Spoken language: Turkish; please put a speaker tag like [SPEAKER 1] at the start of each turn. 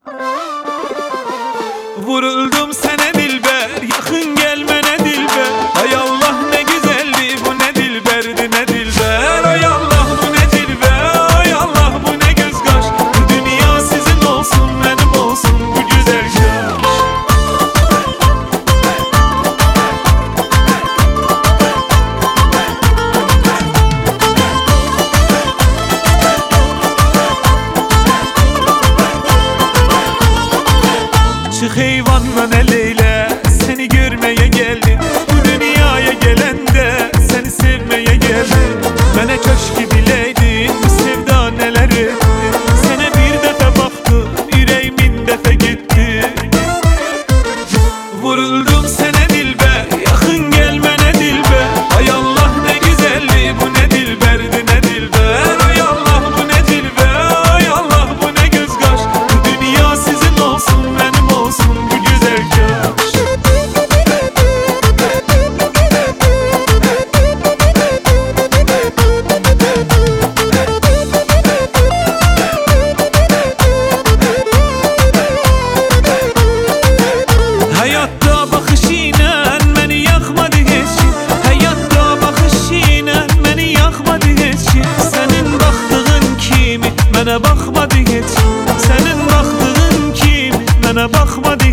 [SPEAKER 1] Vuruldum sana dilber, yakın gelmene dilber. Ay Allah ne güzeldi bu, ne dilberdi ne dilber. Ay Allah bu ne dilber, ay Allah bu ne göz kaş. Bu dünya sizin olsun, benim olsun bu güzel yaş. Çık eyvanla ne leyle, seni görmeye geldim. Bu dünyaya gelen de seni sevmeye geldim. Bana köşk bileydin, bu sevda neler etti. Sana bir defa baktım, yüreğimin defa gitti. Vuruldum sana dilber, yakın gelmene dilber. Ay Allah ne güzeldi bu, ne dilberdi ne dilber. Ay Allah bu ne dilber, ay Allah bu ne göz kaş. Bu dünya sizin olsun, benim olsun bu güzel yaş. Hayatta bakışıyla beni yakmadı hiç. Hayatta bakışıyla beni yakmadı hiç. Senin baktığın kimi bana bakmadı hiç. Senin baktığın kimi bana bakmadı